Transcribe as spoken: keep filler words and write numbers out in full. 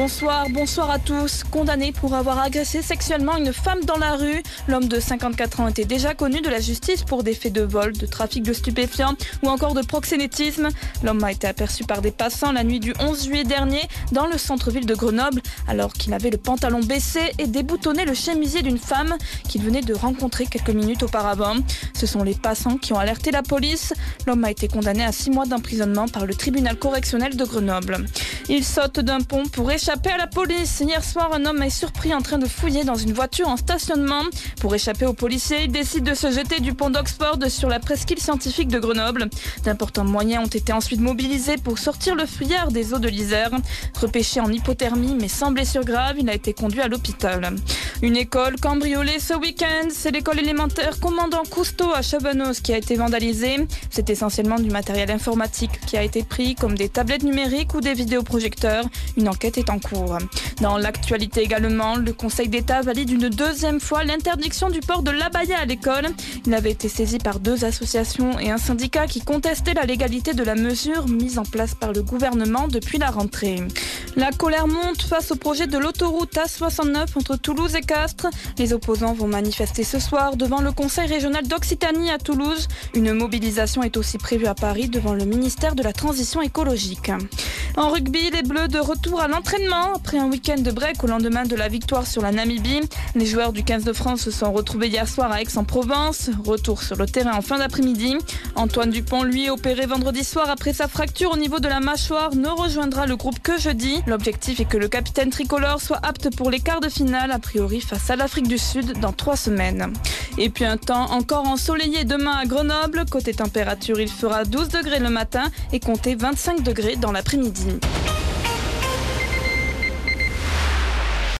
Bonsoir, bonsoir à tous. Condamné pour avoir agressé sexuellement une femme dans la rue, l'homme de cinquante-quatre ans était déjà connu de la justice pour des faits de vol, de trafic de stupéfiants ou encore de proxénétisme. L'homme a été aperçu par des passants la nuit du onze juillet dernier dans le centre-ville de Grenoble, alors qu'il avait le pantalon baissé et déboutonné le chemisier d'une femme qu'il venait de rencontrer quelques minutes auparavant. Ce sont les passants qui ont alerté la police. L'homme a été condamné à six mois d'emprisonnement par le tribunal correctionnel de Grenoble. Il saute d'un pont pour échapper à la police. Hier soir, un homme est surpris en train de fouiller dans une voiture en stationnement. Pour échapper aux policiers, il décide de se jeter du pont d'Oxford sur la presqu'île scientifique de Grenoble. D'importants moyens ont été ensuite mobilisés pour sortir le fuyard des eaux de l'Isère. Repêché en hypothermie mais sans blessure grave, il a été conduit à l'hôpital. Une école cambriolée ce week-end, c'est l'école élémentaire Commandant Cousteau à Chabanos qui a été vandalisée. C'est essentiellement du matériel informatique qui a été pris, comme des tablettes numériques ou des vidéoprojecteurs. Une enquête est en cours. Dans l'actualité également, le Conseil d'État valide une deuxième fois l'interdiction du port de l'abaya à l'école. Il avait été saisi par deux associations et un syndicat qui contestaient la légalité de la mesure mise en place par le gouvernement depuis la rentrée. La colère monte face au projet de l'autoroute A soixante-neuf entre Toulouse et Castres. Les opposants vont manifester ce soir devant le Conseil régional d'Occitanie à Toulouse. Une mobilisation est aussi prévue à Paris devant le ministère de la Transition écologique. En rugby, les Bleus de retour à l'entraînement après un week-end de break au lendemain de la victoire sur la Namibie. Les joueurs du quinze de France se sont retrouvés hier soir à Aix-en-Provence. Retour sur le terrain en fin d'après-midi. Antoine Dupont, lui, opéré vendredi soir après sa fracture au niveau de la mâchoire, ne rejoindra le groupe que jeudi. L'objectif est que le capitaine tricolore soit apte pour les quarts de finale, a priori face à l'Afrique du Sud dans trois semaines. Et puis un temps encore ensoleillé demain à Grenoble. Côté température, il fera douze degrés le matin et comptez vingt-cinq degrés dans l'après-midi.